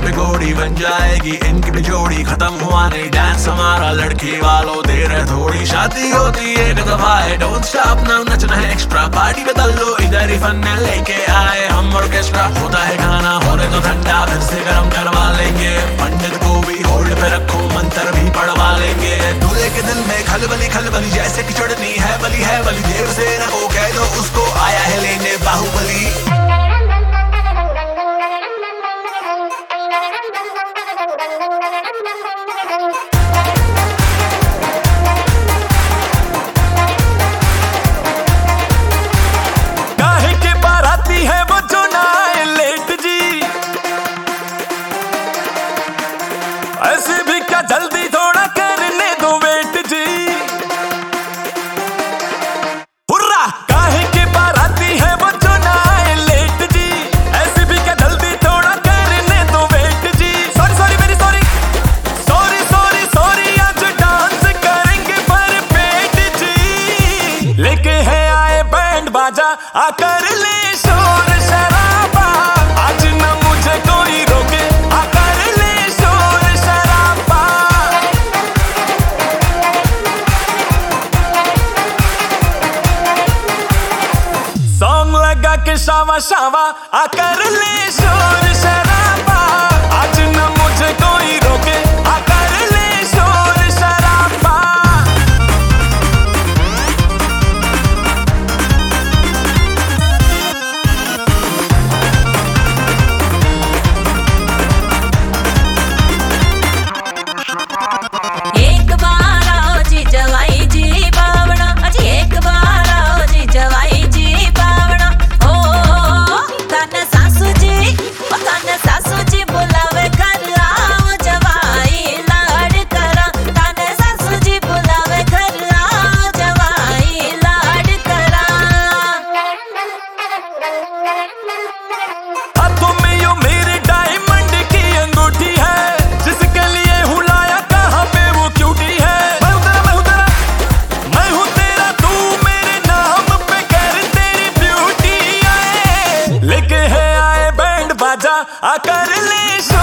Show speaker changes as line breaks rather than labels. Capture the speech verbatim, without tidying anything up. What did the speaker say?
पे घोड़ी बन जाएगी इनकी भी जोड़ी, खत्म हुआ नहीं डांस हमारा, लड़की वालों देर है थोड़ी, शादी होती एक दफा है, डोंट स्टॉप नाउ नचना है एक्स्ट्रा, पार्टी में तल लो इधर ही फन लेके आए हम ऑर्केस्ट्रा, होता है गाना होने तो ठंडा फिर से गर्म करवा लेंगे, पंडित को भी होल्ड पे रखो मंत्र भी पढ़वा लेंगे, दूल्हे के दिल में खलबली खलबली जैसे कि चढ़नी है बली है बली, देवसेना को कह दो उसको आया है लेने बाहुबली।
ऐसे भी क्या जल्दी थोड़ा करने दो वेट जी, हुर्रा काहे के बाराती है वो जो ना आए लेट जी, ऐसे भी क्या जल्दी थोड़ा करने दो वेट जी, सॉरी सॉरी मेरी सॉरी सॉरी सॉरी सॉरी आज डांस करेंगे भर पेट जी, लेके है आए बैंड बाजा आकर ले शोर शराबा, आज ना मुझे कोई रोके आकर ले के शावा शावा आकर ले शोर शराबा, आज न मुझे कोई रोके आकर ले शोर शराबा।
एक बार आओ जी जवाई जी बावड़ा, अजी एक बार आओ जी जवाई जी बावड़ा, सासू जी सासू जी बुलावे घर आओ जवाई लाड करा, ताने सासू जी बुलावे घर आओ जवाई लाड करा।
हाथों में यो मेरे डायमंड की अंगूठी है, जिसके लिए हूँ लाया कहाँ पे वो क्यूटी है, मैं हूँ तेरा मैं हूँ तेरा मैं हूँ तेरा, तू मेरे नाम पे कर तेरी ब्यूटी है, लेके है आए बैंड बाजा आकर ले